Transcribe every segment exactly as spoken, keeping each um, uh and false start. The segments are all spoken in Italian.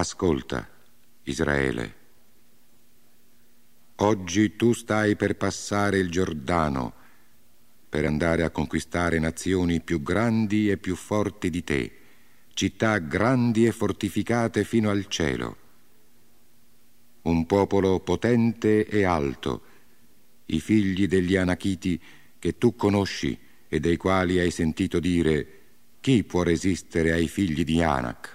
Ascolta, Israele. Oggi tu stai per passare il Giordano per andare a conquistare nazioni più grandi e più forti di te, città grandi e fortificate fino al cielo. Un popolo potente e alto, i figli degli Anachiti che tu conosci e dei quali hai sentito dire: chi può resistere ai figli di Anak?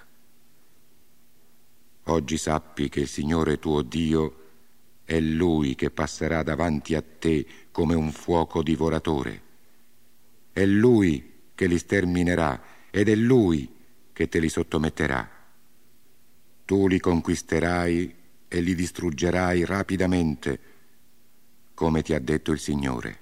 Oggi sappi che il Signore tuo Dio è Lui che passerà davanti a te come un fuoco divoratore. È Lui che li sterminerà ed è Lui che te li sottometterà. Tu li conquisterai e li distruggerai rapidamente, come ti ha detto il Signore.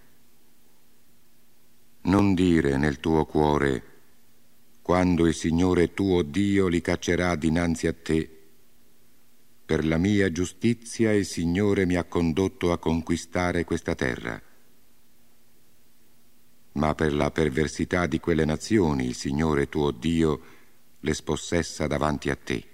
Non dire nel tuo cuore: quando il Signore tuo Dio li caccerà dinanzi a te, per la mia giustizia il Signore mi ha condotto a conquistare questa terra. Ma per la perversità di quelle nazioni il Signore tuo Dio le spossessa davanti a te.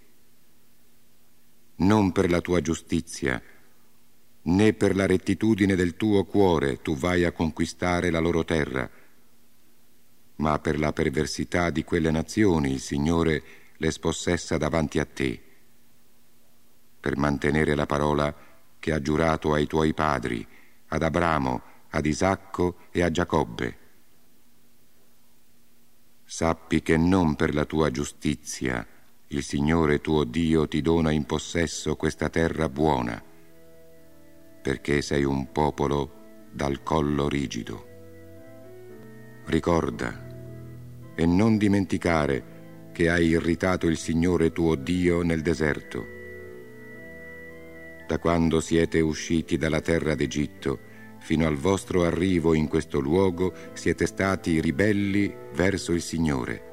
Non per la tua giustizia, né per la rettitudine del tuo cuore tu vai a conquistare la loro terra, ma per la perversità di quelle nazioni il Signore le spossessa davanti a te, per mantenere la parola che ha giurato ai tuoi padri, ad Abramo, ad Isacco e a Giacobbe. Sappi che non per la tua giustizia il Signore tuo Dio ti dona in possesso questa terra buona, perché sei un popolo dal collo rigido. Ricorda e non dimenticare che hai irritato il Signore tuo Dio nel deserto. Da quando siete usciti dalla terra d'Egitto fino al vostro arrivo in questo luogo siete stati ribelli verso il Signore.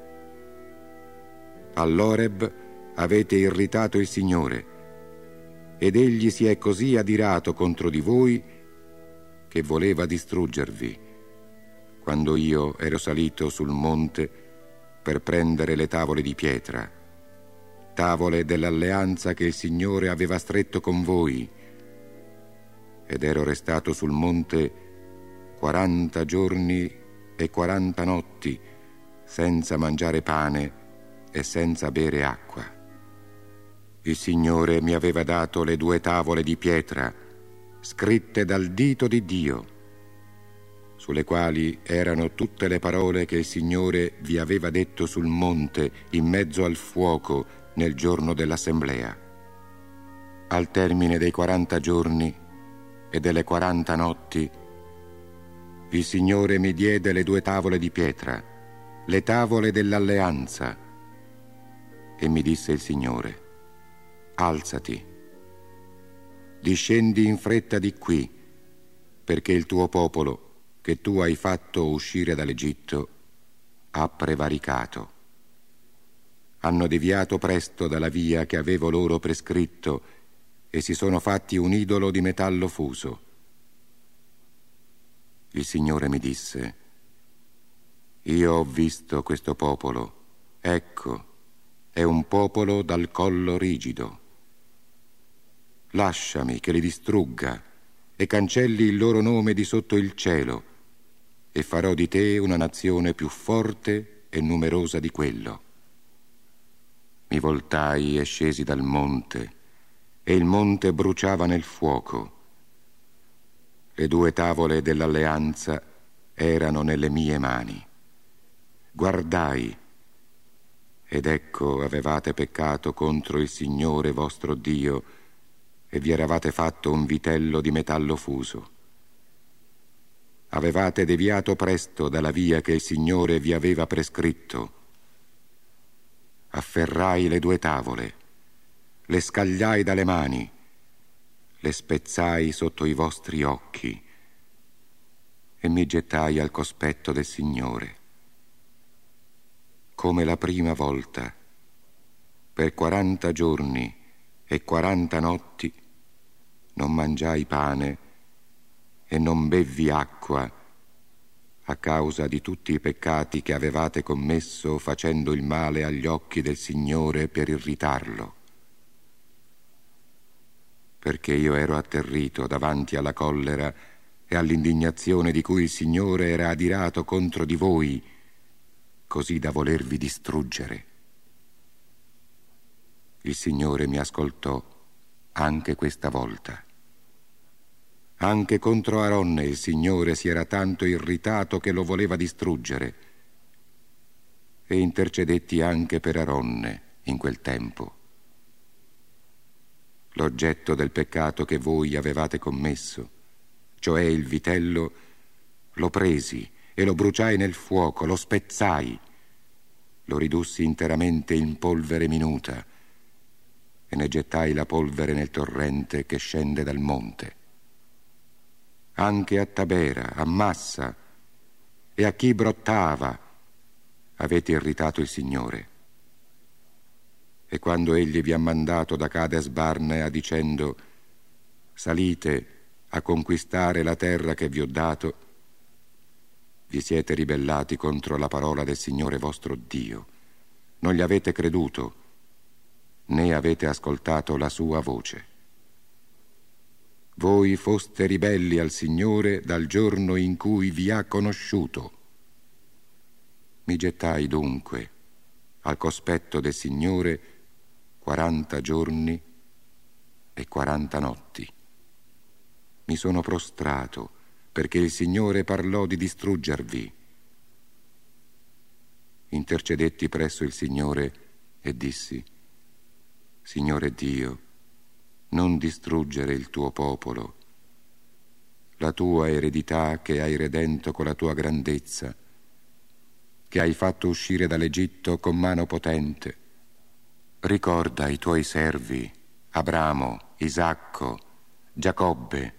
All'Oreb avete irritato il Signore ed egli si è così adirato contro di voi che voleva distruggervi quando io ero salito sul monte per prendere le tavole di pietra, tavole dell'alleanza che il Signore aveva stretto con voi, ed ero restato sul monte quaranta giorni e quaranta notti senza mangiare pane e senza bere acqua. Il Signore mi aveva dato le due tavole di pietra scritte dal dito di Dio, sulle quali erano tutte le parole che il Signore vi aveva detto sul monte in mezzo al fuoco nel giorno dell'assemblea. Al termine dei quaranta giorni e delle quaranta notti, il Signore mi diede le due tavole di pietra, le tavole dell'alleanza, e mi disse il Signore: alzati, discendi in fretta di qui, perché il tuo popolo, che tu hai fatto uscire dall'Egitto, ha prevaricato. Hanno deviato presto dalla via che avevo loro prescritto e si sono fatti un idolo di metallo fuso. Il Signore mi disse: io ho visto questo popolo, ecco, è un popolo dal collo rigido. Lasciami che li distrugga e cancelli il loro nome di sotto il cielo, e farò di te una nazione più forte e numerosa di quello. Mi voltai e scesi dal monte, e il monte bruciava nel fuoco. Le due tavole dell'alleanza erano nelle mie mani. Guardai, ed ecco avevate peccato contro il Signore vostro Dio, e vi eravate fatto un vitello di metallo fuso. Avevate deviato presto dalla via che il Signore vi aveva prescritto. Afferrai le due tavole, le scagliai dalle mani, le spezzai sotto i vostri occhi e mi gettai al cospetto del Signore. Come la prima volta, per quaranta giorni e quaranta notti non mangiai pane e non bevvi acqua a causa di tutti i peccati che avevate commesso facendo il male agli occhi del Signore per irritarlo. perché io ero atterrito davanti alla collera e all'indignazione di cui il Signore era adirato contro di voi, così da volervi distruggere. Il Signore mi ascoltò anche questa volta. Anche contro Aronne il Signore si era tanto irritato che lo voleva distruggere, e intercedetti anche per Aronne in quel tempo. L'oggetto del peccato che voi avevate commesso, cioè il vitello, lo presi e lo bruciai nel fuoco, lo spezzai, lo ridussi interamente in polvere minuta e ne gettai la polvere nel torrente che scende dal monte. Anche a Tabera, a Massa e a Kibrottava avete irritato il Signore. E quando egli vi ha mandato da Cades Barnea dicendo: salite a conquistare la terra che vi ho dato, vi siete ribellati contro la parola del Signore vostro Dio, non gli avete creduto, né avete ascoltato la sua voce. Voi foste ribelli al Signore dal giorno in cui vi ha conosciuto. Mi gettai dunque al cospetto del Signore quaranta giorni e quaranta notti. Mi sono prostrato perché il Signore parlò di distruggervi. Intercedetti presso il Signore e dissi: Signore Dio, non distruggere il tuo popolo, la tua eredità che hai redento con la tua grandezza, che hai fatto uscire dall'Egitto con mano potente. Ricorda i tuoi servi, Abramo, Isacco, Giacobbe,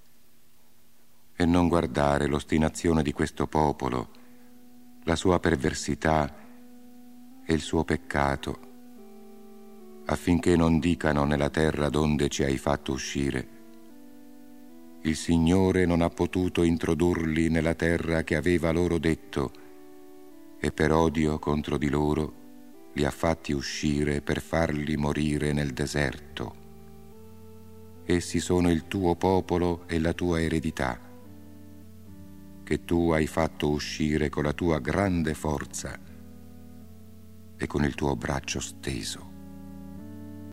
e non guardare l'ostinazione di questo popolo, la sua perversità e il suo peccato, affinché non dicano nella terra donde ci hai fatto uscire: il Signore non ha potuto introdurli nella terra che aveva loro detto, e per odio contro di loro li ha fatti uscire per farli morire nel deserto. Essi sono il tuo popolo e la tua eredità, che tu hai fatto uscire con la tua grande forza e con il tuo braccio steso.